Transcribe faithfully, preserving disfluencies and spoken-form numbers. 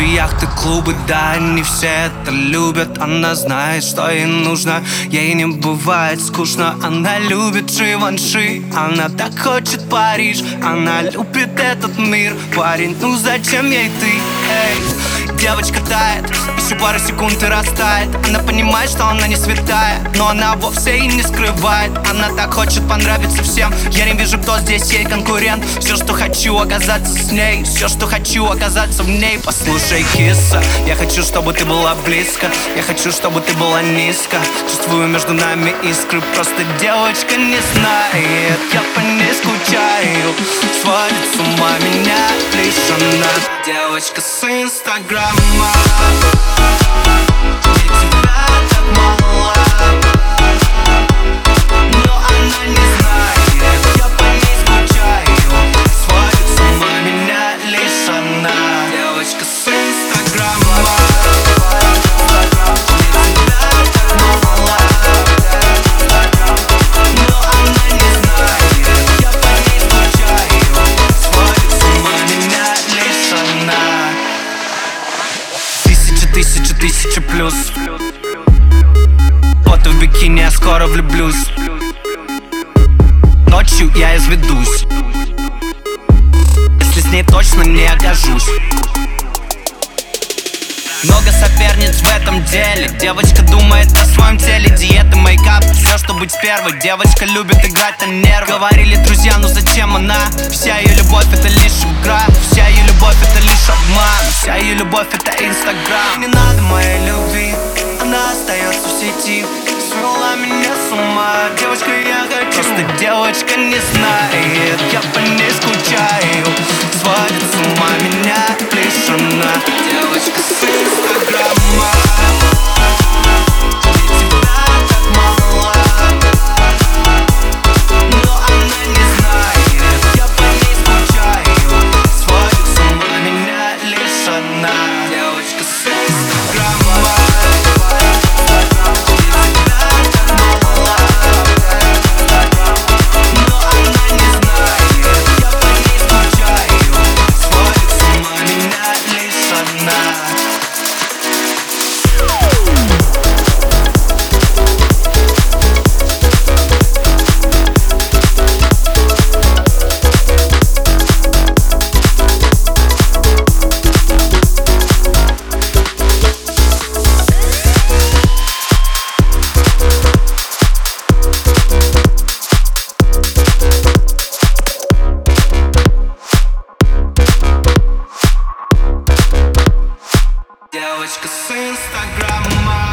Танцы, яхты, клубы, да, они все это любят. Она знает, что ей нужно, ей не бывает скучно. Она любит Живанши, она так хочет Париж. Она любит этот мир, парень, ну зачем ей ты? Эй, девочка тает, еще пару секунд и растает. Она понимает, что она не святая, но она вовсе и не скрывает. Она так хочет понравиться всем, я не вижу, кто здесь ей конкурент. Все, что хочу, оказаться с ней, все, что хочу, оказаться в ней. Послушай, киса, я хочу, чтобы ты была близко, я хочу, чтобы ты была низко. Чувствую между нами искры, просто девочка не знает. Я по ней скучаю, сводит с ума меня лишь она. Девочка с Инстаграма, где тебя так мало, но она не знает. Я по ней скучаю, сводит с ума меня лишь она. Девочка с Инстаграма, где тебя так мало, но она не знает. Я по ней скучаю, сводит с ума меня лишь она. Тысяча, тысяча, тысяча плюс. Фото в бикини, я скоро влюблюсь. Ночью я изведусь, если с ней точно не окажусь. Много соперниц в этом деле. Девочка думает о своем теле. Диета, мейкап, все, что быть первой. Девочка любит играть на нервы. Говорили друзья, ну зачем она? Вся ее любовь это лишь игра. Вся ее любовь это лишь обман. Вся ее любовь это Инстаграм. Не надо моей любви, она остается в сети. Свела меня с ума, девочка, я хочу. Просто девочка не знает, я по ней скучаю. Сводит с ума меня лишь она. Девочка с Инстаграма, где тебя так мало, но она не знает. Я по ней скучаю, сводит с ума меня лишь одна. Девочка с Инстаграма, девочка с Инстаграма.